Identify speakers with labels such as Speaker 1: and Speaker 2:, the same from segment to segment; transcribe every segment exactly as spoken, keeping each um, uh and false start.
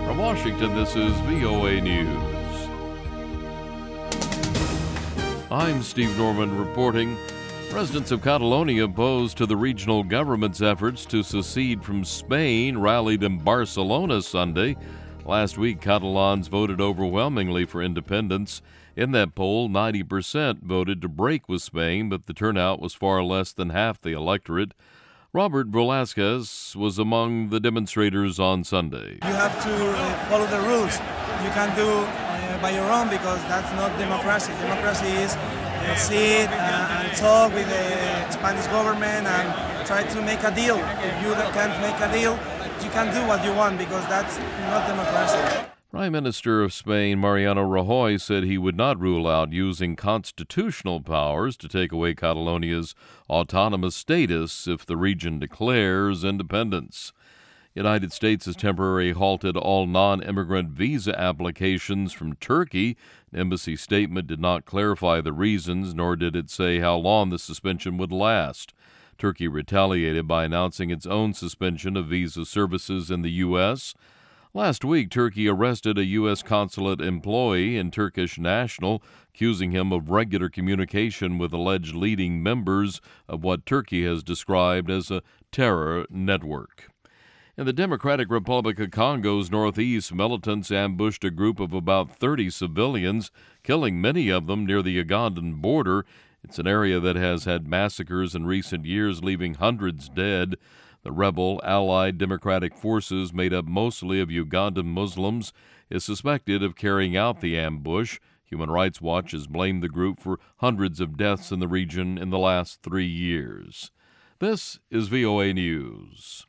Speaker 1: From Washington, this is V O A News. I'm Steve Norman reporting. Residents of Catalonia opposed to the regional government's efforts to secede from Spain rallied in Barcelona Sunday. Last week, Catalans voted overwhelmingly for independence. In that poll, ninety percent voted to break with Spain, but the turnout was far less than half the electorate. Robert Velasquez was among the demonstrators on Sunday.
Speaker 2: You have to uh, follow the rules. You can't do uh, by your own because that's not democracy. Democracy is uh, sit uh, and talk with the Spanish government and try to make a deal. If you can't make a deal, you can't do what you want because that's not democracy.
Speaker 1: Prime Minister of Spain, Mariano Rajoy, said he would not rule out using constitutional powers to take away Catalonia's autonomous status if the region declares independence. The United States has temporarily halted all non-immigrant visa applications from Turkey. An embassy statement did not clarify the reasons, nor did it say how long the suspension would last. Turkey retaliated by announcing its own suspension of visa services in the U S Last week, Turkey arrested a U S consulate employee and Turkish national, accusing him of regular communication with alleged leading members of what Turkey has described as a terror network. In the Democratic Republic of Congo's northeast, militants ambushed a group of about thirty civilians, killing many of them near the Ugandan border. It's an area that has had massacres in recent years, leaving hundreds dead. The rebel allied democratic forces, made up mostly of Ugandan Muslims, is suspected of carrying out the ambush. Human Rights Watch has blamed the group for hundreds of deaths in the region in the last three years. This is V O A News.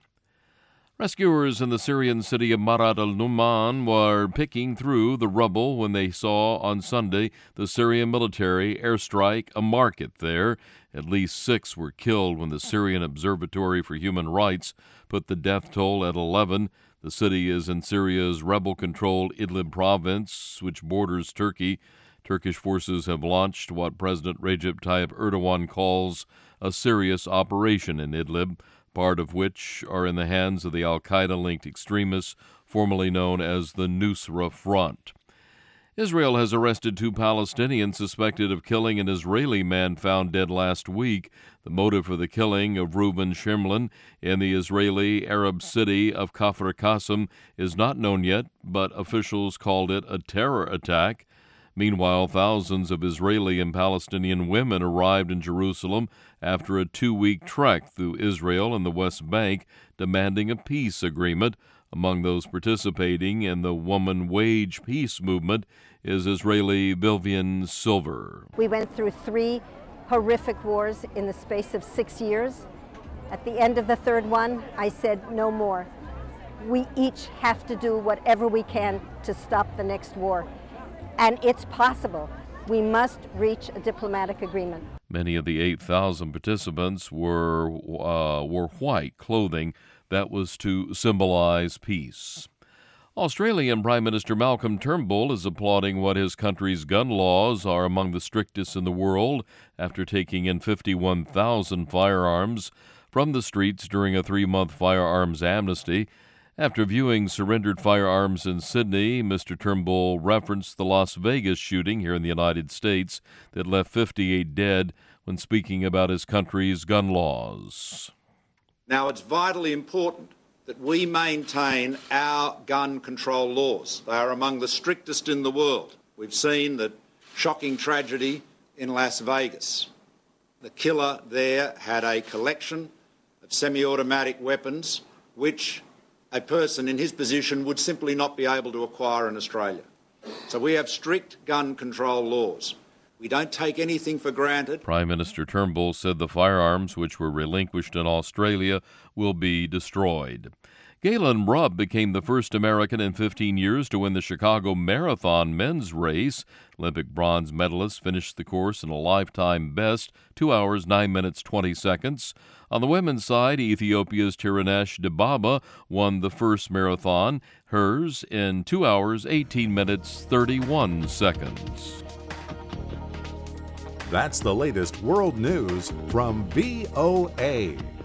Speaker 1: Rescuers in the Syrian city of Marat al-Numan were picking through the rubble when they saw on Sunday the Syrian military airstrike a market there. At least six were killed when the Syrian Observatory for Human Rights put the death toll at eleven. The city is in Syria's rebel-controlled Idlib province, which borders Turkey. Turkish forces have launched what President Recep Tayyip Erdogan calls a serious operation in Idlib, part of which are in the hands of the al-Qaeda-linked extremists formerly known as the Nusra Front. Israel has arrested two Palestinians suspected of killing an Israeli man found dead last week. The motive for the killing of Reuven Shimlin in the Israeli Arab city of Kfar Qasim is not known yet, but officials called it a terror attack. Meanwhile, thousands of Israeli and Palestinian women arrived in Jerusalem after a two-week trek through Israel and the West Bank, demanding a peace agreement. Among those participating in the woman wage peace movement is Israeli Vivian Silver.
Speaker 3: We went through three horrific wars in the space of six years. At the end of the third one, I said, no more. We each have to do whatever we can to stop the next war. And it's possible. We must reach a diplomatic agreement.
Speaker 1: Many of the eight thousand participants were, uh, wore white clothing that was to symbolize peace. Australian Prime Minister Malcolm Turnbull is applauding what his country's gun laws are among the strictest in the world after taking in fifty-one thousand firearms from the streets during a three-month firearms amnesty. After viewing surrendered firearms in Sydney, Mister Turnbull referenced the Las Vegas shooting here in the United States that left fifty-eight dead when speaking about his country's gun laws.
Speaker 4: Now, it's vitally important that we maintain our gun control laws. They are among the strictest in the world. We've seen the shocking tragedy in Las Vegas. The killer there had a collection of semi-automatic weapons which a person in his position would simply not be able to acquire in Australia. So we have strict gun control laws. We don't take anything for granted.
Speaker 1: Prime Minister Turnbull said the firearms which were relinquished in Australia will be destroyed. Galen Rupp became the first American in fifteen years to win the Chicago Marathon men's race. Olympic bronze medalist finished the course in a lifetime best, two hours, nine minutes, twenty seconds. On the women's side, Ethiopia's Tirunesh Dibaba won the first marathon, hers in two hours, eighteen minutes, thirty-one seconds.
Speaker 5: That's the latest world news from V O A.